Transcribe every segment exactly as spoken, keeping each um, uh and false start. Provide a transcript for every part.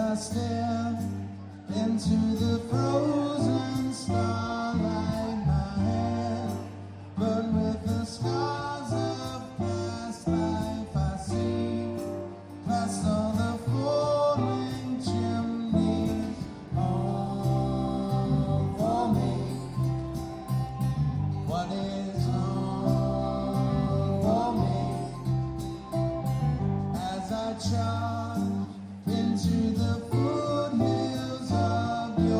I stare into the frozen starlight, my head burned with the scars of past life. I see past all the falling chimneys. Home for me. What is home for me? As I charge into the foothills of your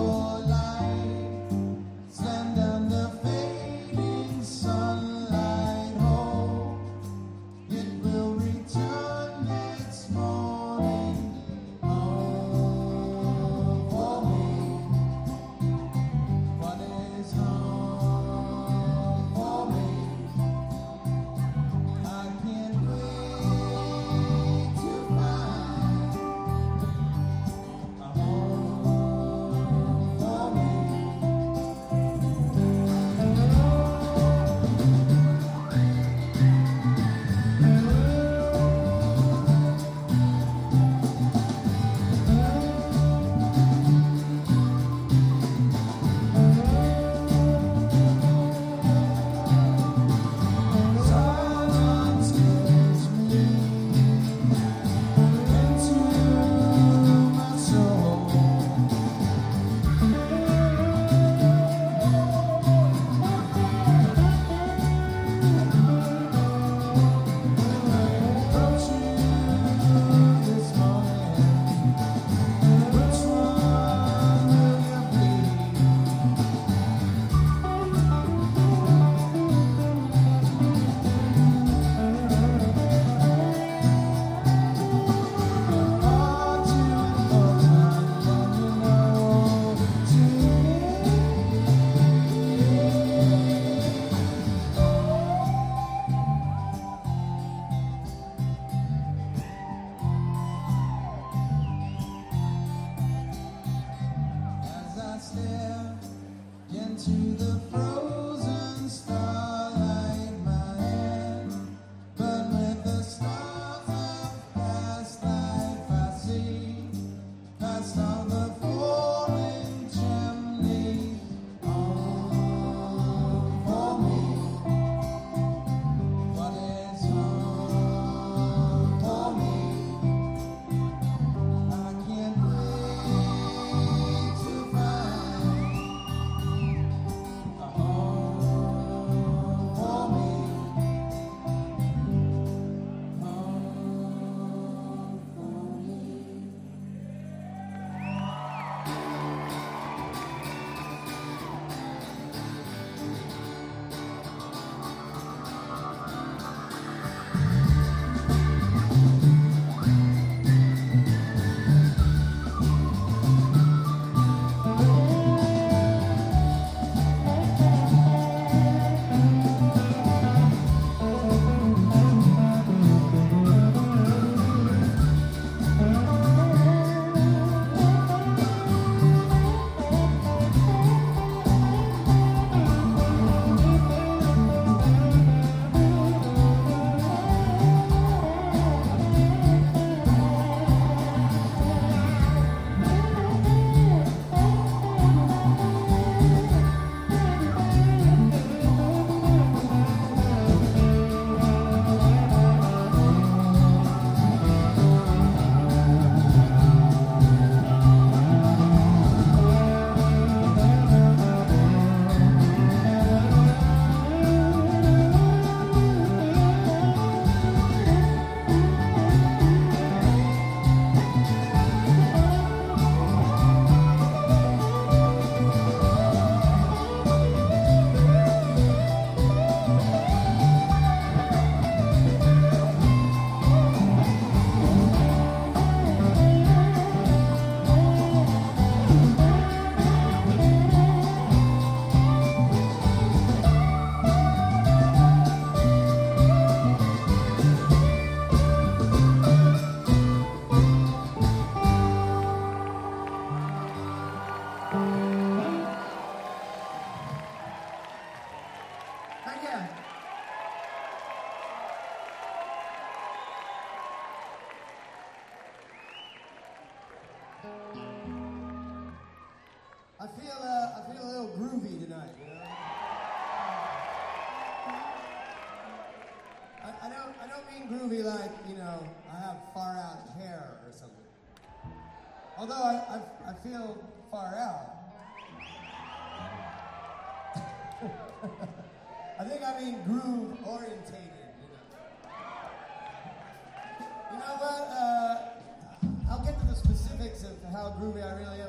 mean groovy like, you know, I have far out hair or something. Although I, I, I feel far out. I think I mean groove orientated, you know. You know what? Uh, I'll get to the specifics of how groovy I really